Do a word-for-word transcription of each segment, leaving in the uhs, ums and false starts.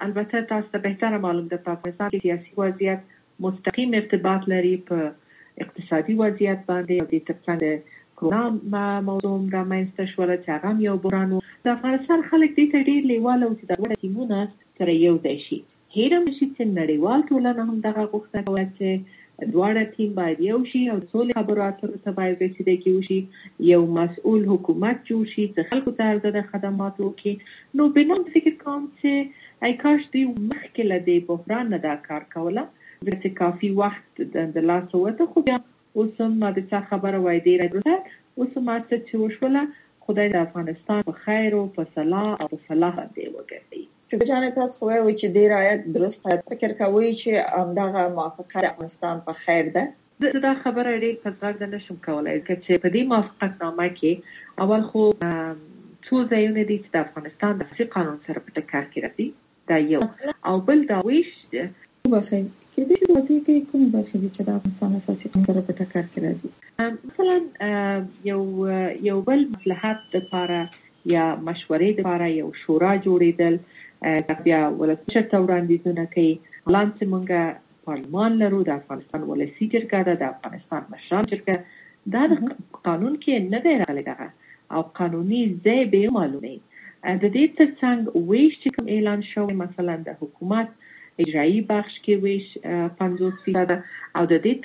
البته تاسو ته بهتره معلوم ده په افغانستان کې سیاسي وضعیت مستقیم ارتباط لري په اقتصادي وضعیت باندې او د ترڅنګ کرونا موضوع رامنځته شوله چې هغه یو بحران و. د افغانستان خلک دې ته ډېر لیواله و چې د دواړو ټیمونه سره یو ځای شي. هیره نشي چې نړیوال ټولنه هم دغه غوښتنه کوي چې دواړه ټیم باید یو شي او د سولې خبرو اترو ته باید رسیدګي وشي، یو مسؤل حکومت جوړ شي چې خلکو ته ارزښت خدمات وکړي. نو بنام فکر کوم چې ای کاش دوی مخکې له دې بحران نه دا کار کوله، ځکه چې کافي وخت د لاسه وته. خو بیا اوس هم ما د څه خبره وای ډېره درسته اوس هم څه چې وشوله، خدای د افغانستان په خیر او په صلاح او په فلاح باندې وګرځي. چې جان تاسو خو وایي چې ډیر آیت درست فکر کوي چې همدغه موافقه د افغانستان په خیر ده. دا خبره ډېر په ځای نه شم کولای چې په دې موافقتنامه کې اول خو څو ځایونه دي چې د افغانستان د اساسي قانون سره په ټکر کې راځي، دا یو. او بل دا ویش وبخښئ کې دې وځي کې کوم برخې دي چې د افغانستان اساسي قانون سره په ټکر کې راځي. مثلا یو یو بل مصلحت لپاره یا مشورې لپاره یو شورا جوړېدل، بیا ولسمشر ته وړاندیزونه کوي. حالان چې موږ پارلمان لرو، د افغانستان ولسي جرګه ده، د افغانستان مشران جرګه، دا د قانون کې نه دی راغلی دغه او قانوني ځای به معلومه. د دې ترڅنګ ویش چې کوم اعلان شوی، مثلا د حکومت اجرایی بخش کې ویش پنځوس فیصد او د دې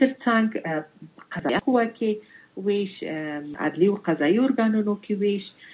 ترڅنګ قضایي قوه کې ویش، عدلي او قضایي ارګانونو کې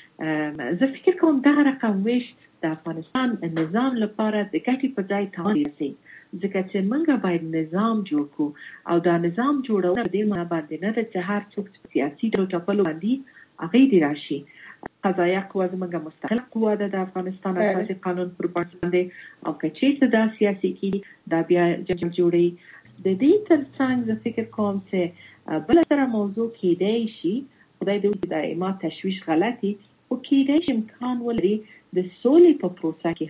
ویش. زه فکر کوم دغه رقم ویش د افغانستان نظام لپاره د ګټې په ځای تاوان رسي، ځکه چې موږ باید نظام جوړ کړو او دا نظام جوړول د دې معنا باندې نه ده چې هر څوک سیاسي ډول ټاکلو باندې هغه دی راشي. قضایي قوه زموږ مستقل قوه ده د افغانستان اساسي قانون پر بنسټ باندې، او که چیرته دا سیاسي کیږي دا بیا جنجال جوړي. د دې ترڅنګ زه فکر کوم چې بل سره موضوع کېدای شي، خدای دې وکړي دایما تشویش غلطي، او کېدای شي امکان ولري د سولې په پروسه کې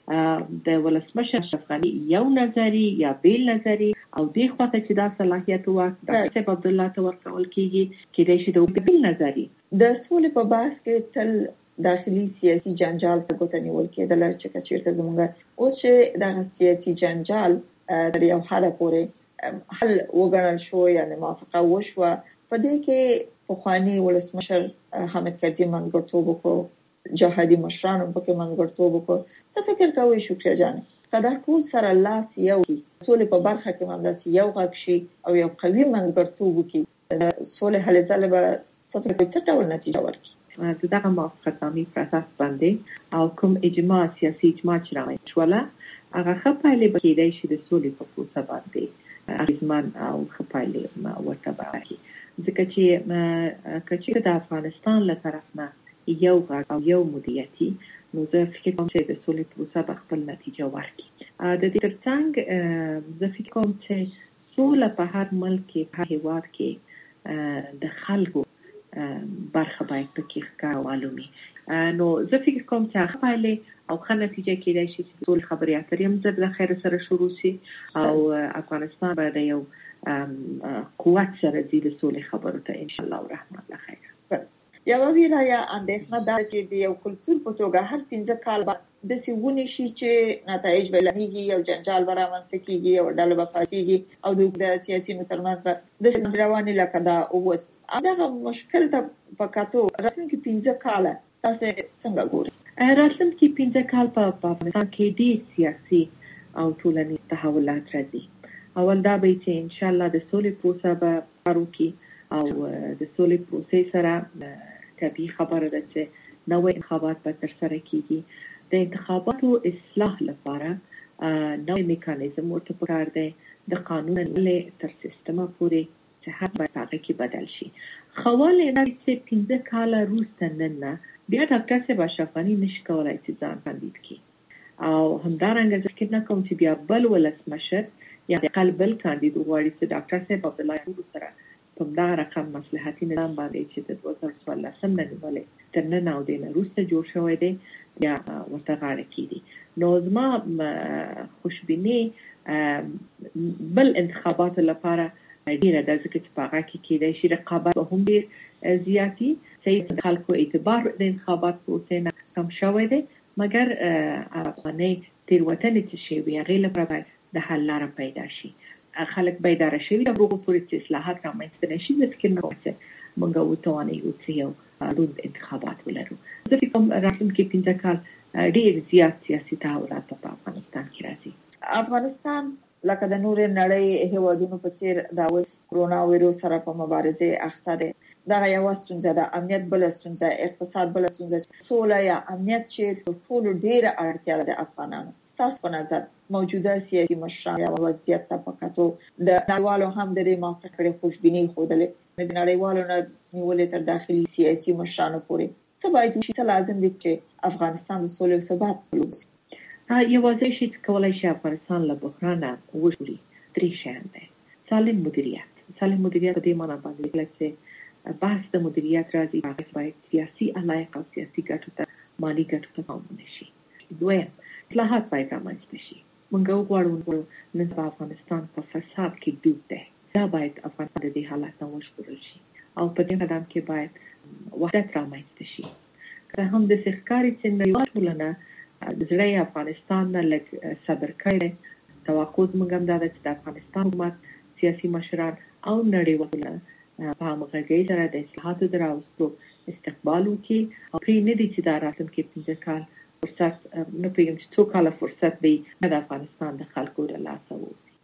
هم د ولسمشر اشرف غني یو نظری یا بیل نظری او دې خواته چې دا صلاحیت وکړي د صاحب عبد الله ته ورکول کېږي، کېدای شي د بیل نظری د سولې په بحث کې تل داخلي سیاسي جنجال ته ګوته نیول کېدل، چې چیرته زموږ اوس چې دا سیاسي جنجال تر یو حده پورې حل وګڼل شو یا موافقه وشوه، په دې کې پخوانی ولسمشر حامد کرزي منځګړیتوب وکړ، جهادي مشران هم پکې منځګړیتوب وکړ. څه فکر کوئ شکریه جان کدا ټول سره لاس یو کی سولې په برخه کې باندې یو غږ شي او یو قوي منځګړیتوب وکړي، سولې هلې ځلې به څه فکر څه ډول نتیجه ورکړي؟ دغه موافقتنامې په اساس باندې او کوم اجماع سیاسي اجماع چې راوړل شوله هغه ښه پایلې به کېدای شي د سولې په پروسه باندې اغېزمن او ښه پایلې ورته راوړي، ځکه چې کچې د افغانستان له طرف نه یو غږ او یو مدیریتي، نو زه فکر کوم چې د سولې پروسه به خپل نتیجه ورکړي. د دې ترڅنګ زه فکر کوم چې سوله په هر ملک کې په هیواد کې د خلکو برخه باید پکې ښکاره معلومي. نو زه فکر کوم چې هغه پایلې او ښه نتیجه کېدای شي چې ټول خبرې اترې هم زه د خیر سره شروع شي او افغانستان به د یو قوت سره ځي د سولې خبرو ته ان شاء الله الرحمن الله خیر. یا ویلا یا اندېښنه دا چې د یو کلتور په توګه هر پنځه کال بعد د سیونی شي چې نتایج به لمیږي او جنجال به رامنځته کیږي او ډله به فاسیږي او د سیاسي مترمنځ به د سندرواني لکه دا اوس هغه مشکل ته پکاتو راتلونکي پنځه کال تاسو څنګه ګورئ؟ راتلونکي پنځه کال په افغانستان کې ډېر سیاسي او ټولنیز تحولات راځي. اول دا به چې ان شاء الله د سولې پروسه به کار وکړي او د سولې پروسې سره طبیعي خبره ده چې نوې انتخابات به ترسره کیږي. د انتخاباتو اصلاح لپاره نوې میکانیزم ورته پکار دی، د قانون له تر سیستمه پورې چې هر باید هغه کې بدل شي. خواله دا چې پنځه کاله وروسته نن بیا ډاکټر صاحب اشرف غني نشي کولای چې ځان کاندید کړي او همدارنګه ځکه نه کوم چې بیا بل ولسمشر یا د قلبل کاندید وغواړي چې ډاکټر صاحب عبد الله سره په دا رقم مصلحتي نظام باندې چې د دوه زره څوارلسم نه نیولې تر نن او د وروسته جوړ شوی دی یا ورته غاړه کیدي. نو زما خوشبیني بل انتخابات لپاره ډیره ده، ځکه چې په هغه کې کېدای شي رقابت هم ډېر زیاتي، چې خلکو اعتبار د انتخابات پروسې نه کم شوی دی، مګر افغاني تیروتنې څه شي وي هغې لپاره د حل لاره پیدا شي. خلک بیداره شوي د هغو پورې چې اصلاحات رامنځته نه شي. زه فکر نه کوم چې موږ وتوانیو چې یو روڼ انتخابات ولرو. زه فکر کوم راتلونکي پنځه کال ډېر زیات سیاسي تحولات په افغانستان کې راځي. افغانستان لکه د نور نړۍ هیوادونو په څیر د اوس کرونا وایروس سره په مبارزه اخته ده. دا یو ستونزه ده، امنیت بل ستونزه، اقتصاد بل ستونزه، سوله یا امنیت چې ټول ډیره اړتیا ده افغانانو. تاسو په نظر موجوده سیاسي مشران او وضعیت ته پکاتو د نړیوالو هم د دې موافقه خوشبینی خوده د نړیوالو نه نیولې تر داخلي سیاسي مشرانو پورې څه باید وشي، څه لازم دي چې افغانستان د سولې او ثبات په لور یوازې شي چې کولای شي افغانستان له بحران وژغوري درې شیان دي. سالم مدیریت. سالم مدیریت د دې معنی باندې چې بحث د مدیریت راځي هغه باید سیاسي علایق او سیاسي ګټو ته مالي ګټو ته پام ونشي. دویم اصلاحات باید رامنځته شي. موږ غواړو نن په افغانستان په فساد کې ډوب دی. دا باید افغانستان د دې حالت نه وژغورل شي او په دې قدم کې باید وحدت رامنځته شي. که هم د ښکاري چې نړیواله ټولنه د زړه افغانستان نه لږ صبر کوي. توقع زموږ هم دا ده چې د افغانستان حکومت سیاسي مشران او نړیوال په همغږۍ سره د اصلاحاتو د راوستلو استقبال وکړي او پرې نه دي چې دا راتلونکي پنځه کال فرصت نه پوهېږم چې څو کاله فرصت به د افغانستان د خلکو د لاسه